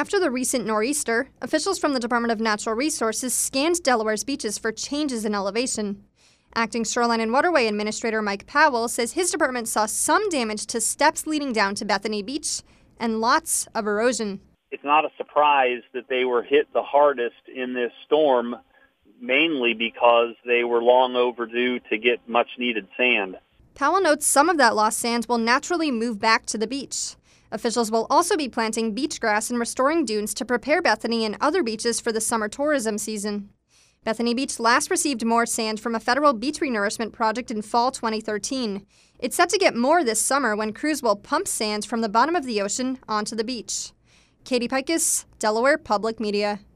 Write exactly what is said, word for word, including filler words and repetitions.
After the recent nor'easter, officials from the Department of Natural Resources scanned Delaware's beaches for changes in elevation. Acting Shoreline and Waterway Administrator Mike Powell says his department saw some damage to steps leading down to Bethany Beach and lots of erosion. It's not a surprise that they were hit the hardest in this storm, mainly because they were long overdue to get much-needed sand. Powell notes some of that lost sand will naturally move back to the beach. Officials will also be planting beach grass and restoring dunes to prepare Bethany and other beaches for the summer tourism season. Bethany Beach last received more sand from a federal beach renourishment project in fall twenty thirteen. It's set to get more this summer when crews will pump sand from the bottom of the ocean onto the beach. Katie Pikus, Delaware Public Media.